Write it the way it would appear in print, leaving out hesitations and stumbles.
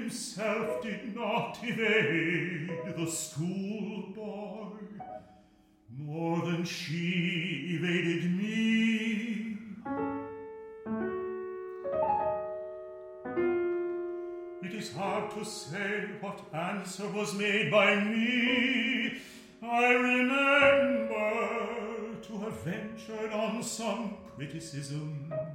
himself did not evade the schoolboy more than she evaded me. It is hard to say what answer was made by me. I remember to have ventured on some criticism